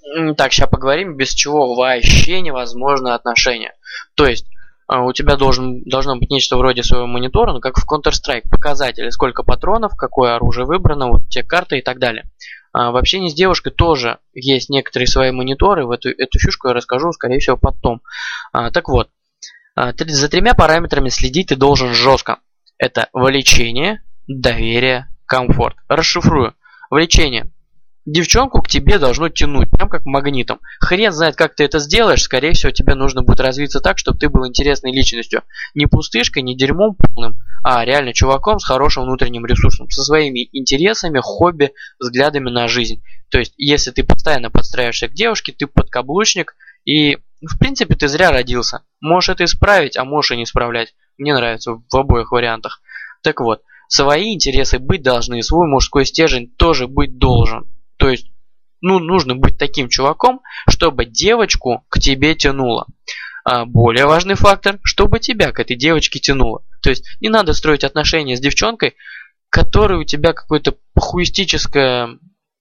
Так, сейчас поговорим, без чего вообще невозможно отношения. То есть, у тебя должно быть нечто вроде своего монитора, ну, как в Counter-Strike, показатели, сколько патронов, какое оружие выбрано, вот те карты и так далее. В общении с девушкой тоже есть некоторые свои мониторы, эту фишку я расскажу, скорее всего, потом. Так вот, за тремя параметрами следить ты должен жестко. Это влечение, доверие, комфорт. Расшифрую. Влечение. Девчонку к тебе должно тянуть, прям как магнитом. Хрен знает, как ты это сделаешь, скорее всего, тебе нужно будет развиться так, чтобы ты был интересной личностью. Не пустышкой, не дерьмом полным, а реально чуваком с хорошим внутренним ресурсом, со своими интересами, хобби, взглядами на жизнь. То есть, если ты постоянно подстраиваешься к девушке, ты подкаблучник, и, в принципе, ты зря родился. Можешь это исправить, а можешь и не исправлять. Мне нравится в обоих вариантах. Так вот, свои интересы быть должны, свой мужской стержень тоже быть должен. То есть, нужно быть таким чуваком, чтобы девочку к тебе тянуло. Более важный фактор, чтобы тебя к этой девочке тянуло. То есть, не надо строить отношения с девчонкой, которой у тебя какой-то похуистический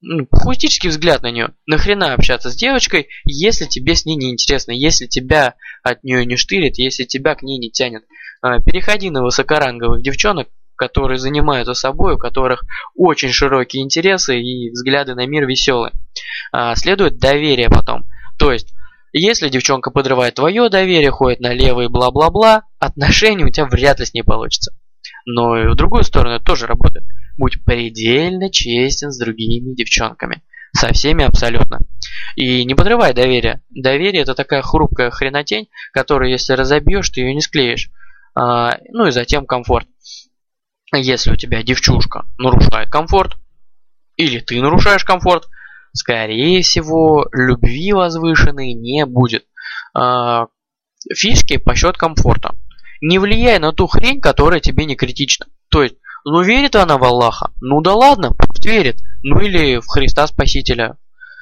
взгляд на нее. Нахрена общаться с девочкой, если тебе с ней не интересно, если тебя от нее не штырит, если тебя к ней не тянет. Переходи на высокоранговых девчонок, которые занимаются собой, у которых очень широкие интересы и взгляды на мир веселые. Следует доверие потом. То есть, если девчонка подрывает твое доверие, ходит налево и бла-бла-бла, отношения у тебя вряд ли с ней получится. Но и в другую сторону это тоже работает. Будь предельно честен с другими девчонками. Со всеми абсолютно. И не подрывай доверие. Доверие это такая хрупкая хренотень, которую если разобьешь, ты ее не склеишь. И затем комфорт. Если у тебя девчушка нарушает комфорт, или ты нарушаешь комфорт, скорее всего, любви возвышенной не будет. Фишки по счет комфорта. Не влияй на ту хрень, которая тебе не критична. То есть, верит она в Аллаха? Ну да ладно, пусть верит. Или в Христа Спасителя.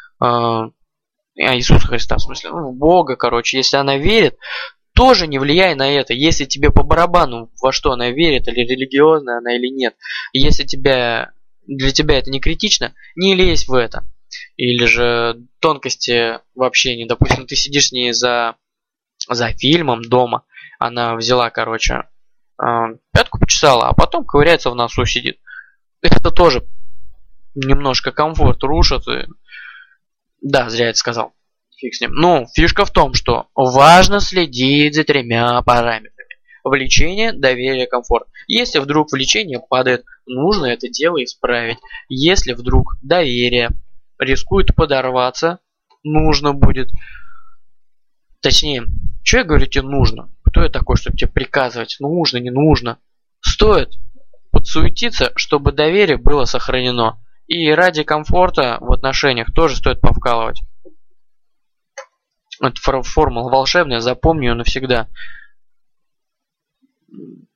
Иисуса Христа, в смысле, в Бога, если она верит, тоже не влияй на это. Если тебе по барабану, во что она верит, или религиозная она или нет, если для тебя это не критично, не лезь в это. Или же тонкости в общении. Допустим, ты сидишь с ней за фильмом дома, она взяла, пятку почесала, а потом ковыряется в носу сидит. Это тоже немножко комфорт рушит. Да, зря это сказал. Фиг с ним. Фишка в том, что важно следить за тремя параметрами. Влечение, доверие, комфорт. Если вдруг влечение падает, нужно это дело исправить. Если вдруг доверие рискует подорваться, нужно будет... Точнее, что я говорю тебе нужно? Кто я такой, чтобы тебе приказывать? Нужно, не нужно. Стоит подсуетиться, чтобы доверие было сохранено. И ради комфорта в отношениях тоже стоит повкалывать. Это формула волшебная, запомни ее навсегда.